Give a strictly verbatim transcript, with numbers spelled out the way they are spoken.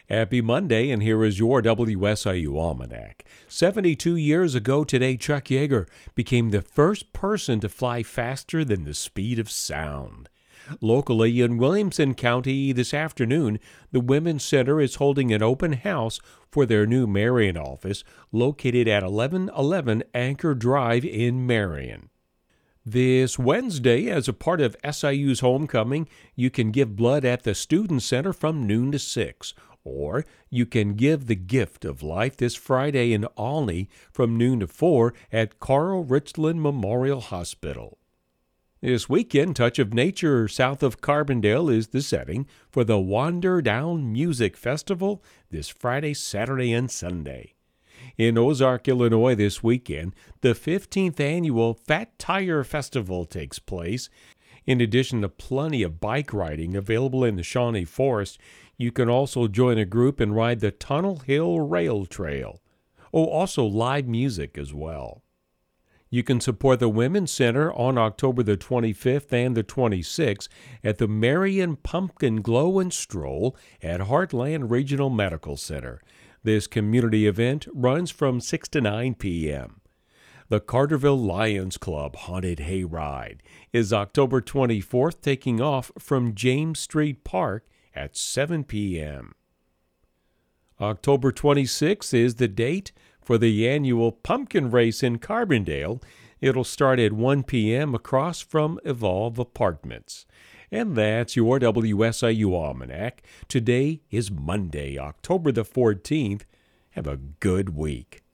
Happy Monday, and here is your W S I U Almanac. seventy-two years ago today, Chuck Yeager became the first person to fly faster than the speed of sound. Locally in Williamson County this afternoon, the Women's Center is holding an open house for their new Marion office located at eleven eleven Anchor Drive in Marion. This Wednesday, as a part of S I U's homecoming, you can give blood at the Student Center from noon to six, or you can give the gift of life this Friday in Olney from noon to four at Carl Richland Memorial Hospital. This weekend, Touch of Nature south of Carbondale is the setting for the Wander Down Music Festival this Friday, Saturday, and Sunday. In Ozark, Illinois this weekend, the fifteenth annual Fat Tire Festival takes place. In addition to plenty of bike riding available in the Shawnee Forest, you can also join a group and ride the Tunnel Hill Rail Trail. Oh, also live music as well. You can support the Women's Center on October the twenty-fifth and the twenty-sixth at the Marion Pumpkin Glow and Stroll at Heartland Regional Medical Center. This community event runs from six to nine p.m. The Carterville Lions Club Haunted Hayride is October twenty-fourth, taking off from James Street Park at seven p.m. October twenty-sixth is the date for the annual pumpkin race in Carbondale. It'll start at one p.m. across from Evolve Apartments. And that's your W S I U Almanac. Today is Monday, October the fourteenth. Have a good week.